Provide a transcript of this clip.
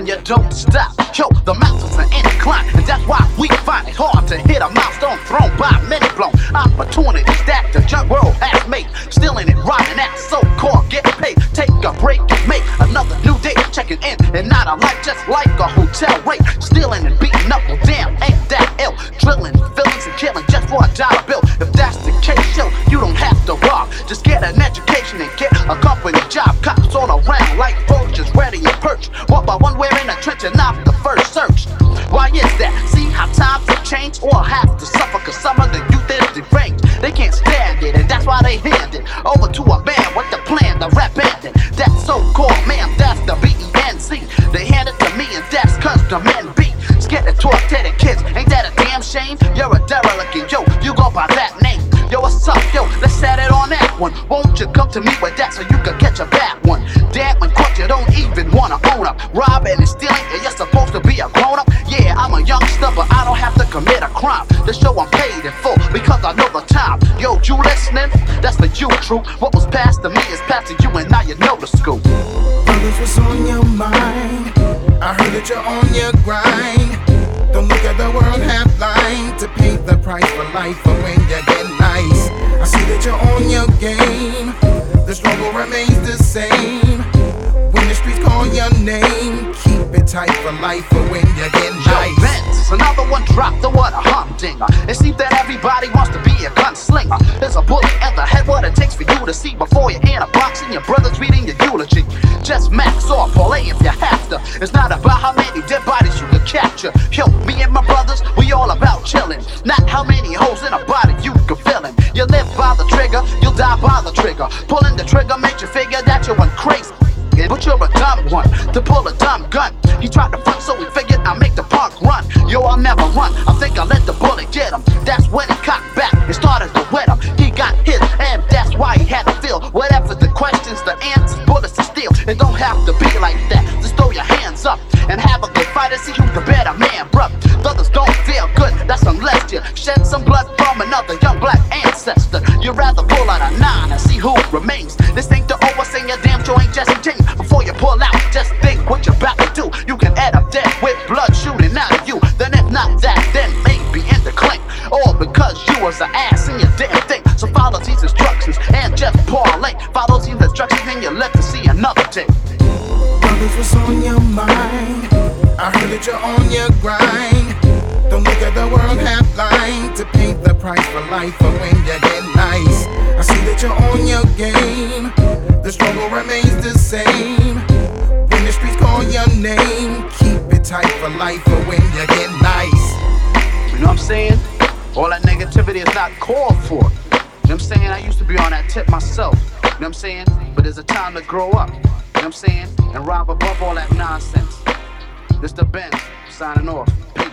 and you don't stop. Yo, the mountains are inclined, and that's why we find it hard to hit a milestone thrown by many blown opportunities that the junk world has made. Stealing it, rhyming out, so-called get paid. Take a break and make another new day. Checking in and not a life just like a hotel rate. Stealing and beating up, well damn, ain't that ill. Drilling, villains and killing just for a dollar bill. If that's the case, yo, you don't have to rob. Just get an education and get a company job. Cops all around like vultures, ready and perched. One by one, we're in a trench and not the first search. Why is that? See how times have changed, or have to suffer cause some of the youth is deranged. They can't stand it, and that's why they hand it over to a man with the plan, the rap bandit. That so-called man, that's the B-E-N-C. They hand it to me, and that's cause the men be scared to talk to the kids. Ain't that a damn shame? You're a derelict, and yo, you go by that name. Yo, what's up, yo? Let's set it on that one. Won't you come to me with that so you can catch a bad one? Damn, when caught, you don't even wanna own up. Robbing and stealing, and you're supposed to be a grown-up. Yeah, I'm a youngster, but I don't have to commit a crime. To show I'm paid in full, because I know the time. Yo, you listening? That's for you, true. What was passed to me is passed to you, and now you know the scoop. Brothers, what's on your mind? I heard that you're on your grind. Don't look at the world half blind to pay the price for life for when you get nice. I see that you're on your game. The struggle remains the same. When the streets call your name, keep it tight for life for when you get nice. Vince, another one dropped, the what a humdinger. It seems that everybody wants to be a gunslinger. There's a bullet in the head, what it takes for you to see before you're in a box and your brother's reading your eulogy. Just max or parlay if you have to. It's not about how many dead bodies you can capture. Yo, me and my brothers, we all about chilling. Not how many holes in a body you can fill in. You live by the trigger, you'll die by the trigger. Pulling the trigger makes you figure that you went crazy. But you're a dumb one to pull a dumb gun. He tried to front, so he figured I'll make the punk run. Yo, I'll never run. I think I let the bullet get him. That's when he cocked back and started to wet him. He got hit, and that's why he had to feel whatever the questions, the answers, bullets to steal. It don't have to be like that. Just throw your hands up and have a good fight and see who's the better man, bruh. The others don't feel good, that's unless you shed some blood from another young black ancestor. You'd rather pull out a 9 and see who remains. This ain't the oversing your damn joint, Jesse James. Before you pull out, just think what you're about to do. You can end up dead with blood shooting out of you. Then if not that, then maybe in the clink. All because you was an ass in your damn thing. So follow these instructions and just parlay. Follow these instructions and you'll live to see another day. Brothers, what's on your mind? I heard that you're on your grind. Don't look at the world half blind to pay the price for life for when you get nice. I see that you're on your game. The struggle remains the same. When the streets call your name, keep it tight for life for when you get nice. You know what I'm saying? All that negativity is not called for. You know what I'm saying? I used to be on that tip myself. You know what I'm saying? But there's a time to grow up. You know what I'm saying? And rob above all that nonsense. This the Benz, signing off.